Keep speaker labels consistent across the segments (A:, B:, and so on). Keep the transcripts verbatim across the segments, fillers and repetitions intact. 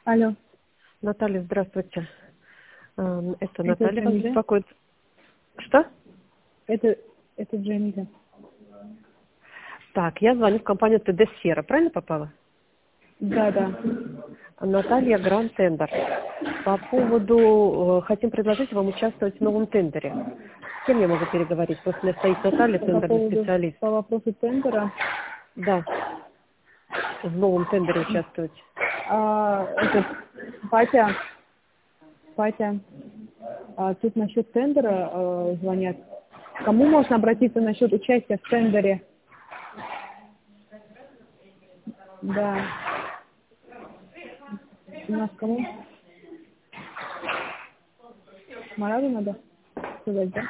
A: Алло,
B: Наталья, здравствуйте. Эм, Это
A: это
B: Наталья вас
A: Джамиля?
B: беспокоит. Что?
A: Это, это Джамиля.
B: Так, я звоню в компанию тэ дэ Сфера. Правильно попала?
A: Да, да.
B: Наталья Гранд Тендер. По поводу, э, хотим предложить вам участвовать в новом тендере. С кем я могу переговорить? После меня стоит Наталья,
A: По
B: тендерный
A: поводу,
B: специалист.
A: по вопросу тендера,
B: Да, в новом тендере участвовать.
A: а, этот, Патя, Патя, а, тут насчет тендера а, звонят. Кому можно обратиться насчет участия в тендере? Да. У нас кому? Мараду надо сказать, да?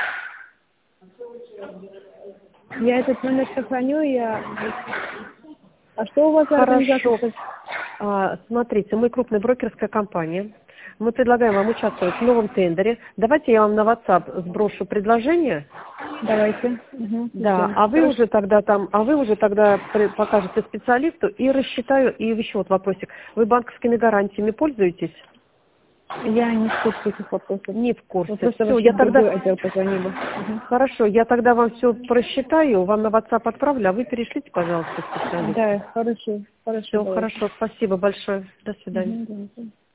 A: Я этот номер сохраню, я... А что у вас за организация?
B: Хорошо. А, Смотрите, мы крупная брокерская компания. Мы предлагаем вам участвовать в новом тендере. Давайте я вам на WhatsApp сброшу предложение.
A: Давайте. Угу,
B: Да, а вы
A: Хорошо.
B: уже тогда там, а вы уже тогда при- покажете специалисту и рассчитаю, и еще вот вопросик. Вы банковскими гарантиями пользуетесь?
A: Я не в курсе этих вопросов.
B: Не в
A: Вы
B: курсе.
A: просто
B: Все,
A: вообще
B: я
A: в
B: тогда,
A: другой отдел позвонили. Мгм.
B: хорошо, я тогда вам все просчитаю, вам на WhatsApp отправлю, а вы перешлите, пожалуйста, специалисту.
A: Да, хорошо. Хорошо,
B: Все,
A: давайте.
B: хорошо, спасибо большое. До свидания.
A: Мгм, давайте.